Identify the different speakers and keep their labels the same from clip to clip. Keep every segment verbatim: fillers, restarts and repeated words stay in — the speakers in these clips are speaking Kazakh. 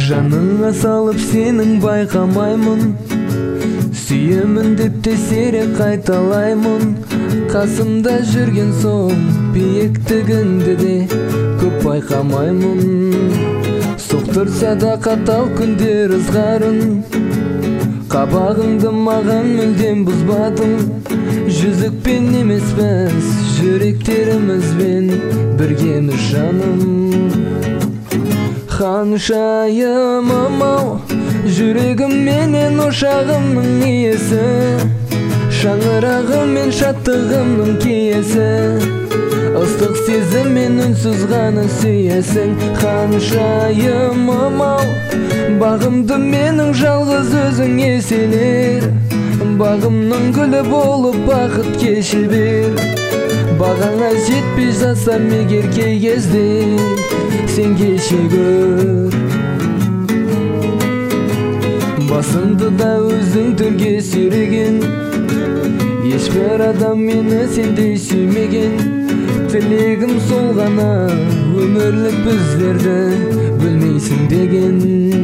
Speaker 1: Жаныңа салып сенің байқамаймын, сүйемін деп те сирек қайталаймын. Қасымда жүрген соң биіктігіңді де көп байқамаймын. Соқтырса да қатал күндер ызғарын, қабағыңды маған мүлдем бұзбадың. Жүзікпен емеспіз, жүректерімізбен біргеміз жаным. Ханшайымым-ау, жүрегім менен ошағымның иесі, шаңырағым мен шаттығымның киесі. Ыстық сезіммен үнсіз ғана сүйесің. Ханшайымым-ау, бағымды менің жалғыз өзің еселер. Бағымның гүлі болып бақыт кеше бер. Бағаңа жетпей жатсам егер кей кезде, сен кеше көр. Басымды да өзің түрге сүйреген, ешбір адам мені сендей сүймеген. Тілегім сол ғана, өмірлік біздерді бөлмейсің деген.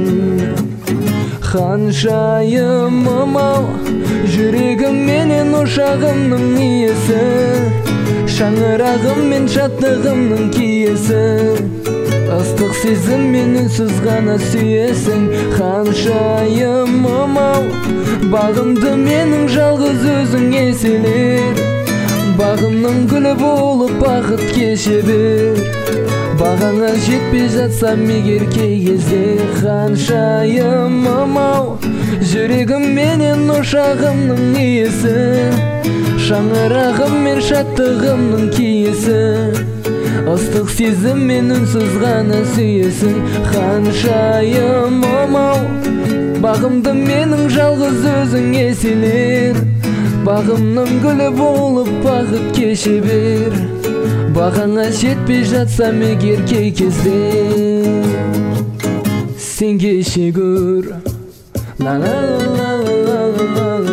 Speaker 1: Ханшайымым-ау, жүрегім менен ошағымның иесі, шаңырағым мен шаттығымның киесі. Ыстық сезіммен үнсіз ғана сүйесің. Ханшайымым-ау, бағымды менің жалғыз өзің еселер. Бағымның гүлі болып бақыт кеше бер. Бағаңа жетпей жатсам егер кей кезде. Ханшайымым-ау, жүрегім менен ошағымның иесі, шаңырағым мен шаттығымның киесі. Ыстық сезіммен үнсіз ғана сүйесің. Ханшайымым-ау, бағымды менің жалғыз өзің еселер. Бағымның гүлі болып бақыт кеше бер. Бағаңа жетпей жатсам егер кей кезде, сен кеше көр. La la la la la la la.